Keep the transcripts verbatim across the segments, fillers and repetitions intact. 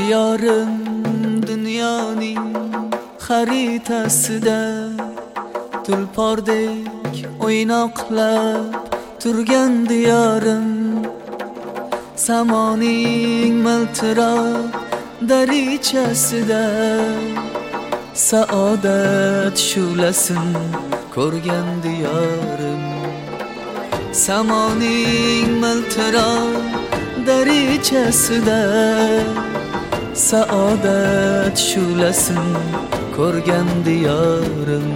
Diyorim dunyoning xaritasida tulpordek o'ynoqlab turgan diyorim, samoning miltiroq darichasida saodat shu'lasin ko'rgan diyorim. Samoning miltiroq darichasida saodat shu'lasin ko'rgan diyorim.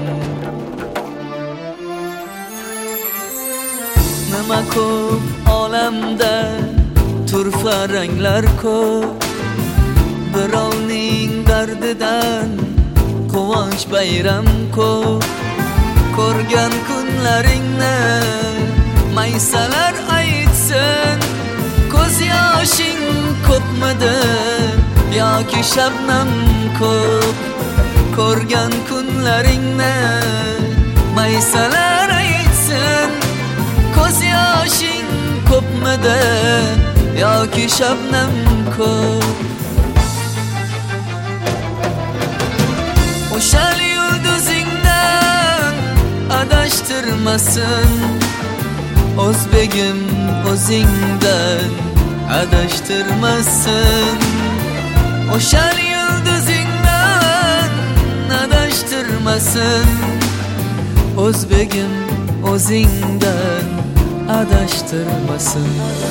Nima ko'p olamda turfa ranglar ko'p, birovning dardidan quvonch bayram ko'p. Ko'rgan kunlaringni maysalar aytsin, ko'z yoshing ko'pmidi yoki shabnam ko'p. Ko'rgan kunlaringni maysalar aytsin, ko'z yoshing ko'pmidi yoki shabnam ko'p. O'shal yulduzingdan adashtirmasin, o'zbegim o'zingdan adashtirmasin. O'shal yulduzingdan adashtirmasin, o'zbegim o'zingdan adashtirmasin.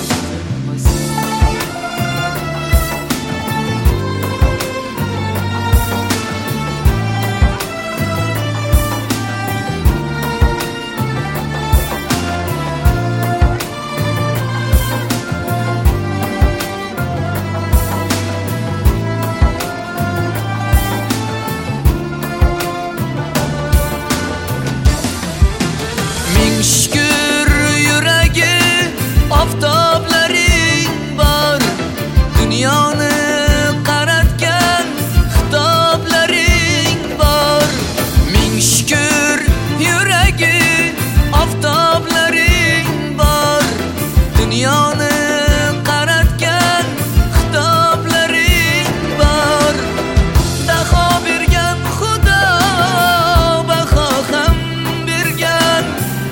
Shukr yuragi oftoblaring bor, dunyoni qaratgan xitoblaring bor. Ming shukr yuragi oftoblaring bor, dunyoni qaratgan xitoblaring bor. Daho bergan Xudo baho ham bergan,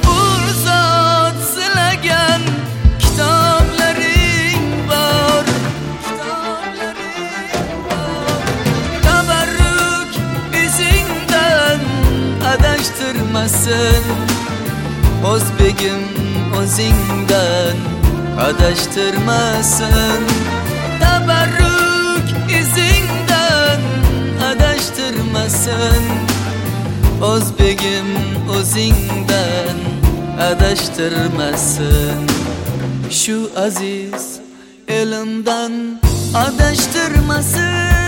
adashtirmasin, o'zbegim o'zingdan adashtirmasin. Tabarruk izingdan adashtirmasin, o'zbegim o'zingdan adashtirmasin. Shu aziz elimdan adashtirmasin.